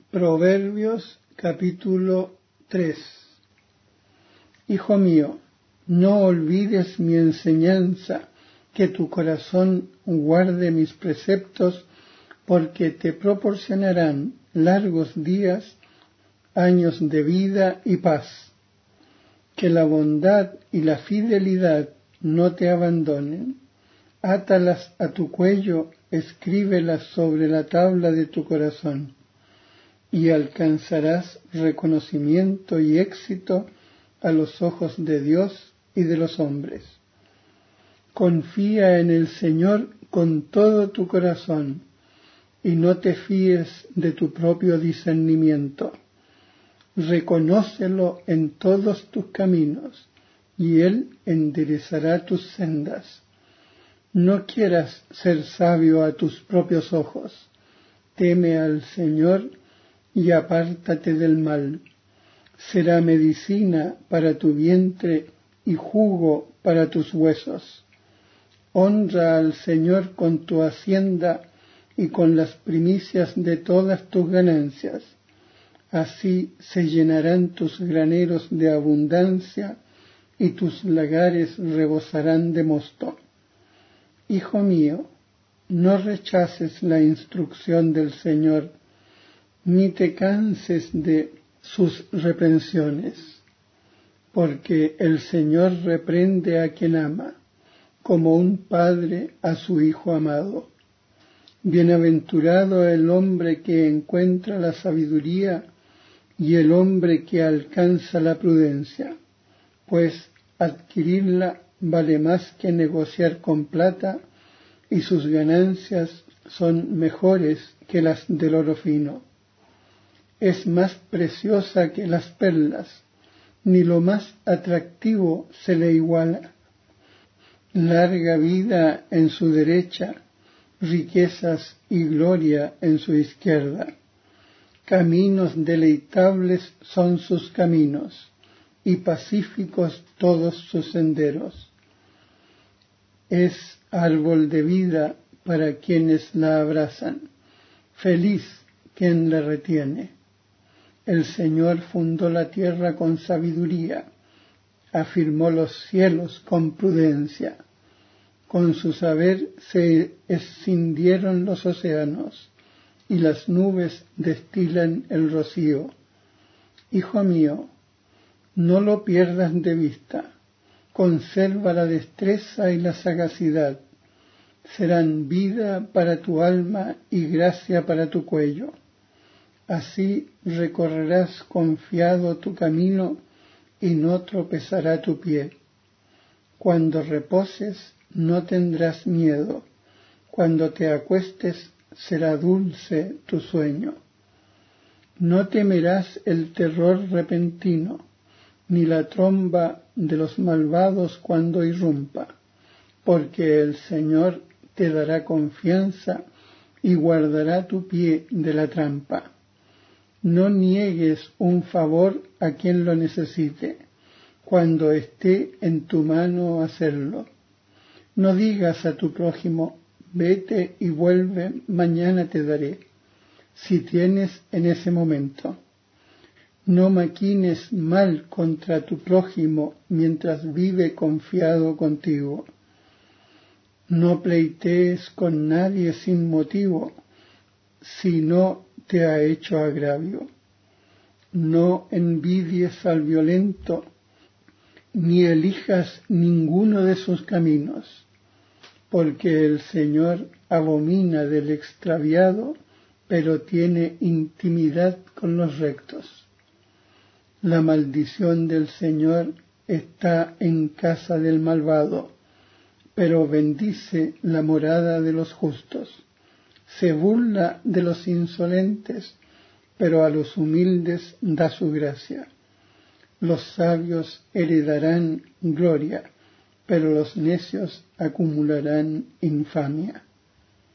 Proverbios capítulo 3. Hijo mío, no olvides mi enseñanza, que tu corazón guarde mis preceptos, porque te proporcionarán largos días, años de vida y paz. Que la bondad y la fidelidad no te abandonen. Átalas a tu cuello, escríbelas sobre la tabla de tu corazón, y alcanzarás reconocimiento y éxito a los ojos de Dios y de los hombres. Confía en el Señor con todo tu corazón, y no te fíes de tu propio discernimiento. Reconócelo en todos tus caminos, y Él enderezará tus sendas. No quieras ser sabio a tus propios ojos. Teme al Señor y apártate del mal. Será medicina para tu vientre y jugo para tus huesos. Honra al Señor con tu hacienda y con las primicias de todas tus ganancias. Así se llenarán tus graneros de abundancia y tus lagares rebosarán de mosto. Hijo mío, no rechaces la instrucción del Señor, ni te canses de sus reprensiones, porque el Señor reprende a quien ama, como un padre a su hijo amado. Bienaventurado el hombre que encuentra la sabiduría y el hombre que alcanza la prudencia, pues adquirirla vale más que negociar con plata, y sus ganancias son mejores que las del oro fino. Es más preciosa que las perlas, ni lo más atractivo se le iguala. Larga vida en su derecha, riquezas y gloria en su izquierda. Caminos deleitables son sus caminos, y pacíficos todos sus senderos. Es árbol de vida para quienes la abrazan, feliz quien la retiene. El Señor fundó la tierra con sabiduría, afirmó los cielos con prudencia. Con su saber se escindieron los océanos, y las nubes destilan el rocío. Hijo mío, no lo pierdas de vista, conserva la destreza y la sagacidad. Serán vida para tu alma y gracia para tu cuello. Así recorrerás confiado tu camino y no tropezará tu pie. Cuando reposes no tendrás miedo. Cuando te acuestes será dulce tu sueño. No temerás el terror repentino, ni la tromba de los malvados cuando irrumpa, porque el Señor te dará confianza y guardará tu pie de la trampa. No niegues un favor a quien lo necesite, cuando esté en tu mano hacerlo. No digas a tu prójimo, vete y vuelve, mañana te daré, si tienes en ese momento. No maquines mal contra tu prójimo mientras vive confiado contigo. No pleitees con nadie sin motivo, si no te ha hecho agravio. No envidies al violento, ni elijas ninguno de sus caminos, porque el Señor abomina del extraviado, pero tiene intimidad con los rectos. La maldición del Señor está en casa del malvado, pero bendice la morada de los justos. Se burla de los insolentes, pero a los humildes da su gracia. Los sabios heredarán gloria, pero los necios acumularán infamia.